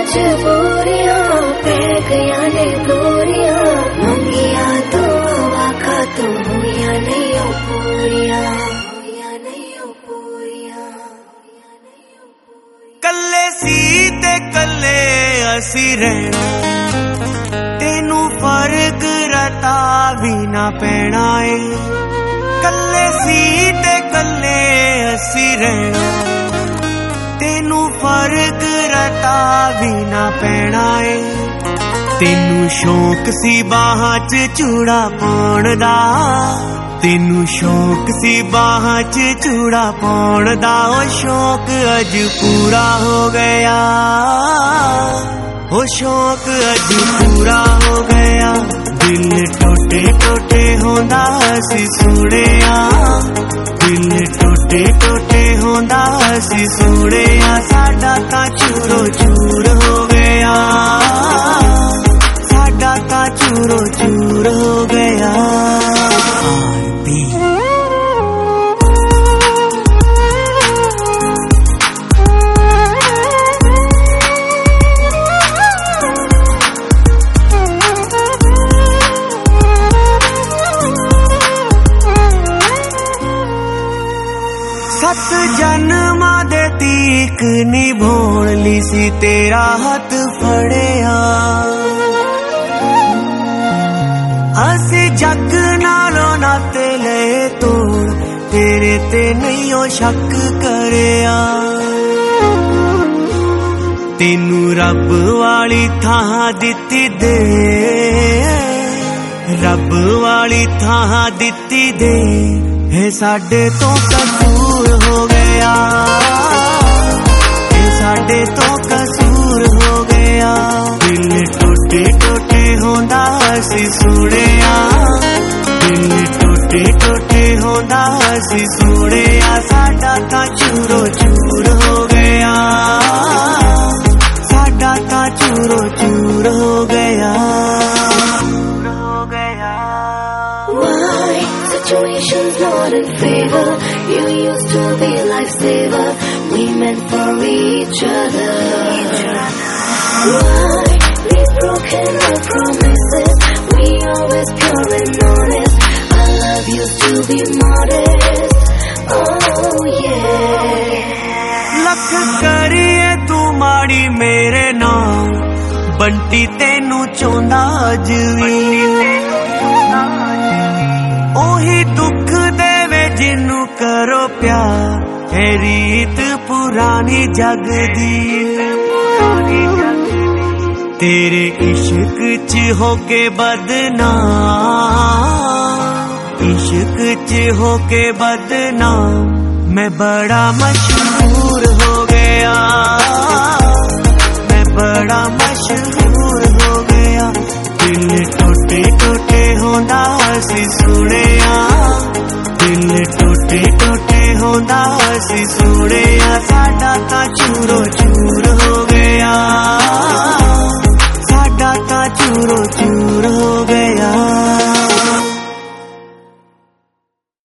मजबूरियां पै गया ने दूरियां मंगिया तो आखा तो हुआ नहीं हो पूरियां कल्ले सी ते कल्ले असी रहना तेनू फर्क रता भी ना पैना है कल्ले सी ते कल्ले असी रहना तेनू फर्क रता भी ना पैना है तेनू शौक सी बाहां च चूड़ा पाउण दा तेनू शौक सी बाहां च चूड़ा पाउण दा ओ शौक अज पूरा हो गया ओ शौक अज पूरा हो गया दिल टोटे टोटे होंदा सी सोहणिया दिल टोटे टोटे होंदा सी सोहणिया साडा तां चूरो चूर हो गया साडा तां चूरो चूर हो गया सत जन्मा दे तीक निभाउण लई सी तेरा हथ फड़िया असी जग नालों नाते ले तोड़ तेरे ते नहीं ओ शक करिया तेनू रब वाली थां दित्ती दे रब वाली थां दित्ती दे है साडे तो कसूर हो गया है साडे तो कसूर हो गया दिल टोटे टोटे होंदा सी सोहणिया दिल टोटे टोटे होंदा सी सोहणिया साडा तां चूरो चूर हो गया साडा तां चूरो चूर हो गया situation's not in favor. You used to be a lifesaver. We meant for each other. Why we've broken our promises? We always pure and honest. Our love used to be modest. Oh yeah. लख करिए तू माड़ी मेरे नाम बंटी तेनू चोंदा अज we ओही दुख देवे जिन्नू करो प्यार है रीत पुरानी जग दी तेरे इश्क च होके बदनाम इश्क च होके बदनाम मैं बड़ा मशहूर हो गया